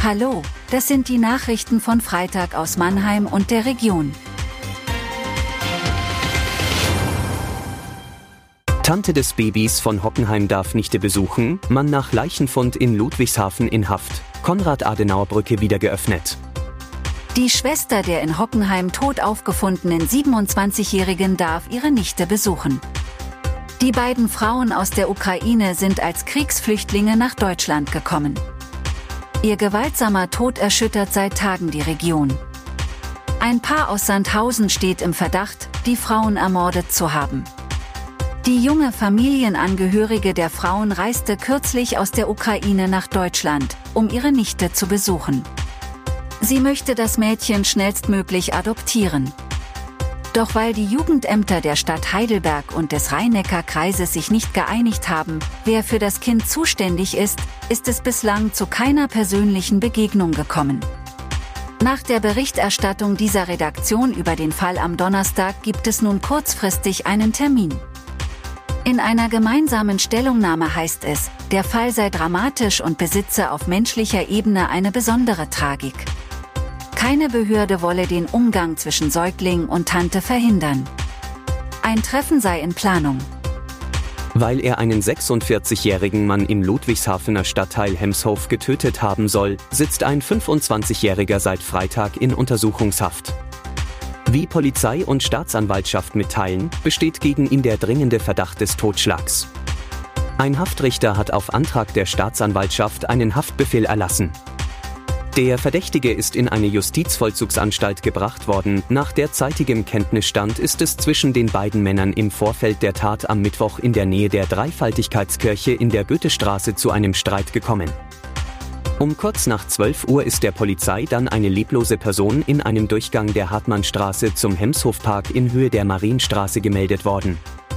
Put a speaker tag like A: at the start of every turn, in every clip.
A: Hallo, das sind die Nachrichten von Freitag aus Mannheim und der Region.
B: Tante des Babys von Hockenheim darf Nichte besuchen, Mann nach Leichenfund in Ludwigshafen in Haft, Konrad-Adenauer-Brücke wieder geöffnet.
A: Die Schwester der in Hockenheim tot aufgefundenen 27-Jährigen darf ihre Nichte besuchen. Die beiden Frauen aus der Ukraine sind als Kriegsflüchtlinge nach Deutschland gekommen. Ihr gewaltsamer Tod erschüttert seit Tagen die Region. Ein Paar aus Sandhausen steht im Verdacht, die Frauen ermordet zu haben. Die junge Familienangehörige der Frauen reiste kürzlich aus der Ukraine nach Deutschland, um ihre Nichte zu besuchen. Sie möchte das Mädchen schnellstmöglich adoptieren. Doch weil die Jugendämter der Stadt Heidelberg und des Rhein-Neckar-Kreises sich nicht geeinigt haben, wer für das Kind zuständig ist, ist es bislang zu keiner persönlichen Begegnung gekommen. Nach der Berichterstattung dieser Redaktion über den Fall am Donnerstag gibt es nun kurzfristig einen Termin. In einer gemeinsamen Stellungnahme heißt es, der Fall sei dramatisch und besitze auf menschlicher Ebene eine besondere Tragik. Keine Behörde wolle den Umgang zwischen Säugling und Tante verhindern. Ein Treffen sei in Planung.
B: Weil er einen 46-jährigen Mann im Ludwigshafener Stadtteil Hemshof getötet haben soll, sitzt ein 25-jähriger seit Freitag in Untersuchungshaft. Wie Polizei und Staatsanwaltschaft mitteilen, besteht gegen ihn der dringende Verdacht des Totschlags. Ein Haftrichter hat auf Antrag der Staatsanwaltschaft einen Haftbefehl erlassen. Der Verdächtige ist in eine Justizvollzugsanstalt gebracht worden. Nach derzeitigem Kenntnisstand ist es zwischen den beiden Männern im Vorfeld der Tat am Mittwoch in der Nähe der Dreifaltigkeitskirche in der Goethestraße zu einem Streit gekommen. Um kurz nach 12 Uhr ist der Polizei dann eine leblose Person in einem Durchgang der Hartmannstraße zum Hemshofpark in Höhe der Marienstraße gemeldet worden.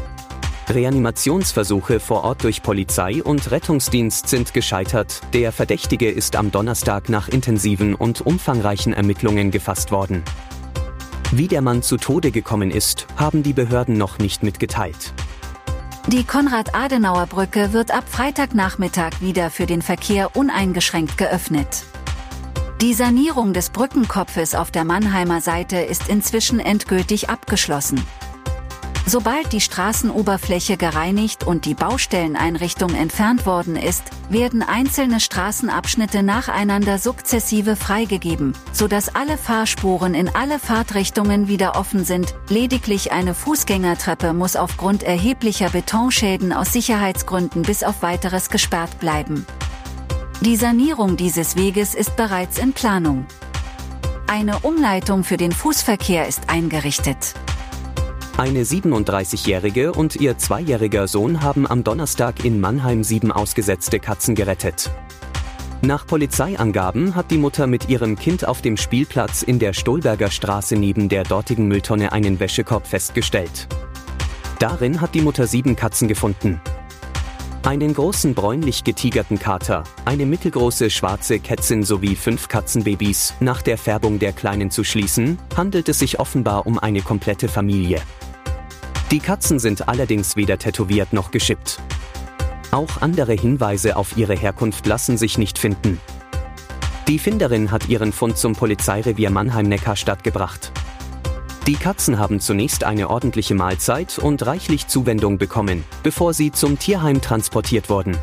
B: Reanimationsversuche vor Ort durch Polizei und Rettungsdienst sind gescheitert. Der Verdächtige ist am Donnerstag nach intensiven und umfangreichen Ermittlungen gefasst worden. Wie der Mann zu Tode gekommen ist, haben die Behörden noch nicht mitgeteilt.
A: Die Konrad-Adenauer-Brücke wird ab Freitagnachmittag wieder für den Verkehr uneingeschränkt geöffnet. Die Sanierung des Brückenkopfes auf der Mannheimer Seite ist inzwischen endgültig abgeschlossen. Sobald die Straßenoberfläche gereinigt und die Baustelleneinrichtung entfernt worden ist, werden einzelne Straßenabschnitte nacheinander sukzessive freigegeben, sodass alle Fahrspuren in alle Fahrtrichtungen wieder offen sind. Lediglich eine Fußgängertreppe muss aufgrund erheblicher Betonschäden aus Sicherheitsgründen bis auf Weiteres gesperrt bleiben. Die Sanierung dieses Weges ist bereits in Planung. Eine Umleitung für den Fußverkehr ist eingerichtet.
B: Eine 37-jährige und ihr 2-jähriger Sohn haben am Donnerstag in Mannheim 7 ausgesetzte Katzen gerettet. Nach Polizeiangaben hat die Mutter mit ihrem Kind auf dem Spielplatz in der Stolberger Straße neben der dortigen Mülltonne einen Wäschekorb festgestellt. Darin hat die Mutter 7 Katzen gefunden. Einen großen bräunlich getigerten Kater, eine mittelgroße schwarze Kätzin sowie 5 Katzenbabys. Nach der Färbung der Kleinen zu schließen, handelt es sich offenbar um eine komplette Familie. Die Katzen sind allerdings weder tätowiert noch geschippt. Auch andere Hinweise auf ihre Herkunft lassen sich nicht finden. Die Finderin hat ihren Fund zum Polizeirevier Mannheim-Neckarstadt gebracht. Die Katzen haben zunächst eine ordentliche Mahlzeit und reichlich Zuwendung bekommen, bevor sie zum Tierheim transportiert wurden.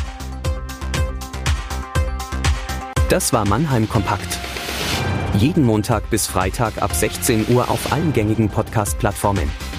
B: Das war Mannheim Kompakt. Jeden Montag bis Freitag ab 16 Uhr auf allen gängigen Podcast-Plattformen.